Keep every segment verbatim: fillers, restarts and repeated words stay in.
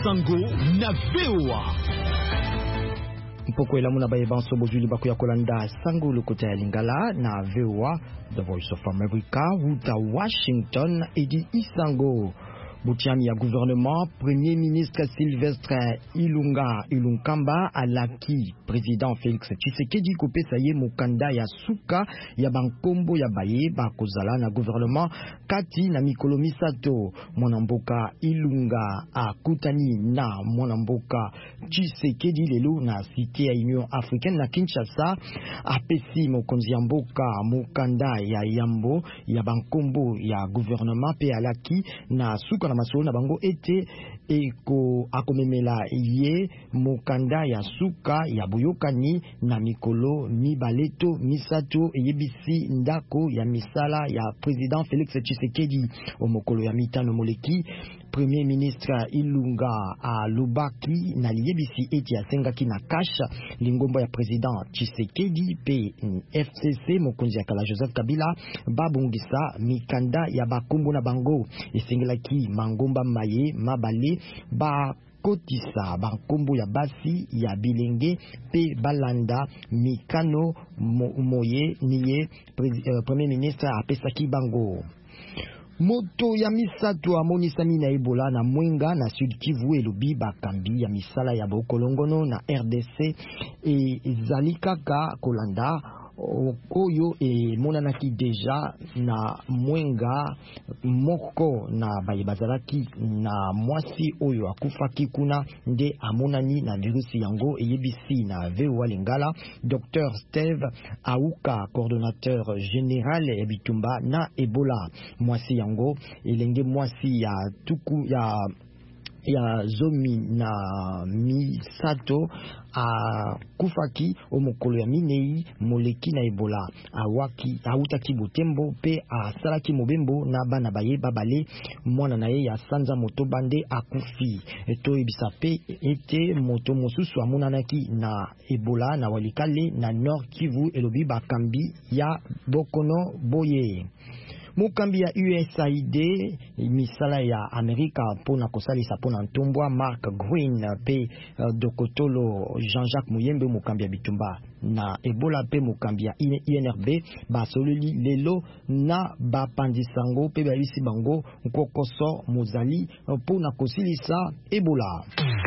Sango na V O A. Mpoko elamu na bayebanso bozuli baku ya kolanda Sango lokota ya Lingala na V O A, The Voice of America, Wuta Washington, Edi Isango. Boutiami ya gouvernement, Premier ministre Sylvestre Ilunga Ilunkamba alaki président Félix Tshisekedi kopesa ye mukanda ya suka ya bankombo ya baye bakozala na gouvernement kati na mikolo misato. Mwanamboka Ilunga akutani na mwanamboka Tshisekedi lelo na cité ya Union Africaine na Kinshasa, apesi mokonzi ya mboka mukanda ya yambo ya bankombo ya gouvernement pe alaki na suka na masolo na bango ete eko akomemela ye mokanda ya suka ya boyokani na mikolo mibaleto misato eyebisi ndako ya misala ya président Félix Tshisekedi. O mokolo ya mitano moleki, Premier ministre Ilunga alobaki na liyebisi eti asengaki na kasha lingombo ya président Tshisekedi pe F C C mokonzi ya kala Joseph Kabila babongisa mikanda ya bakombo na bango. Esengelaki mangomba maye mabale ba kotisa bankombo ya basi ya bilenge pe balanda mikano mo, moye niye pre, uh, Premier ministre apesaki bango. Moto ya misato amonisami na Ebola na Mwenga na Sud Kivu elobi bakambi ya misala ya bokolongono na R D C e zalikaka kolanda oyo e monanaki deja na Mwenga moko na baye bazalaki na mwasi oyo akufaki kuna nde amonani na virusi yango eyebisi na V O A Lingala Docteur Steve Auka, coordonnateur général ya bitumba na Ebola. Mwasi yango elenge mwasi ya tuku ya ya zomi na misato a kufaki o mokolo ya minei moleki na Ebola awaki autaki Butembo pe asalaki mobembo na bana baye babale mwana na ye ya sanza moto bande akufi. Eto ebisa pe ete moto mosusu amonanaki na Ebola na Walikale na Nord Kivu elobi bakambi ya bokono boye. Mukambi ya U S A I D misala ya Amerika pona kosalisa pona ntombwa Mark Green pe uh, Dokotolo Jean-Jacques Muyembe mukambi ya bitumba na Ebola pe mukambi ya I N R B basololi lelo na bapandisango pe bayisi bango nkokoso mozali pona kosilisa Ebola.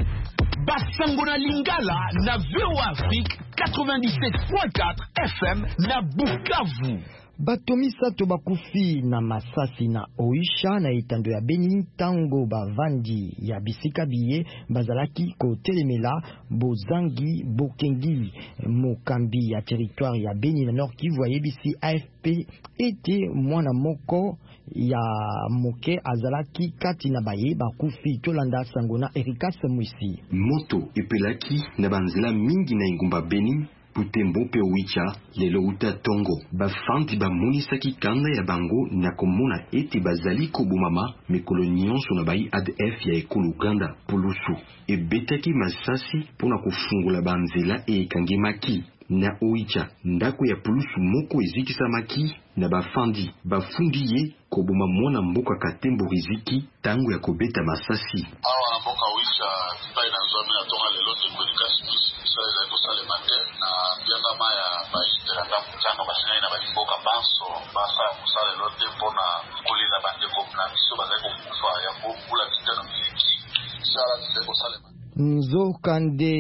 Basango na Lingala na V O A Afrique quatre-vingt-dix-sept point quatre F M na Bukavu. Bato misato bakufi na masasi na Oisha na itando ya Beni tango bavandi ya bisika biye bazalaki ko telemela bozangi bokengi mokambi ya territoire ya Beni na Nord Kivu ayebisi A F P ete mwana moko ya moke azalaki kati na baye bakufi tolanda sango na Erika Semwisi. Moto epelaki na banzela mingi na ingumba Beni Butembo pe Oicha lelo uta tongo bafandi bamonisaki kanda ya bango na komona ete bazali kobumama mikolo nyonso na bayi A D F ya ekolo Uganda pulusu ebetaki masasi pona kufungula banzela e ekangemaki na Oicha ndako ya pulusu moko ezikisamaki na bafandi bafundi ye kobuma mwana mboka Katembo Riziki tango ya kobeta masasi. Awa na mboka Oicha tipai na zone ya tonga lelo de Kwelikashi sala za kusale mate na bianga maya baitera na mchanga bashina na balimboka banso basa kusale lote pona kulila bandeko na biso bazako kufa ya kula kitano miliki sala za kusale Nzokande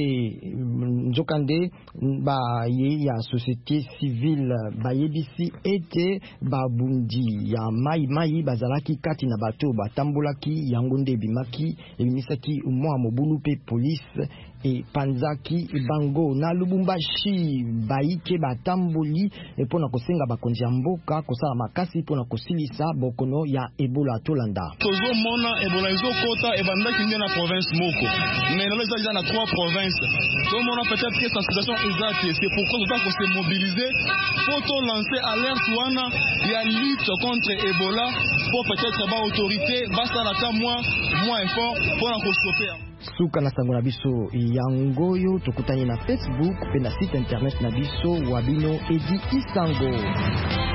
Nzokande ba ye ya société civile ba yebisi ete babundi ya mai mai bazalaki kati na bato batambulaki yango nde bimaki ebimisaki mwa mobulu pe police e panzaki bango na Lubumbashi baike batamboli e pona kosenga bakonzi ya mboka kosala makasi pona kosilisa bokono ya Ebola tolanda. Tozo mona Ebola ezo kota e bandaki nde na province moko. Mais là ils sont dans trois provinces. Donc on a peut-être que cette situation exacte, c'est pourquoi on doit se mobiliser pour lancer alerte wana ya lutte contre Ebola pour peut-être ba autorité basta la ta moins moins effort pour en stopper. Suka na sango na biso yangoyo tokutanye na Facebook pe na site internet na biso wabino Edi Isango.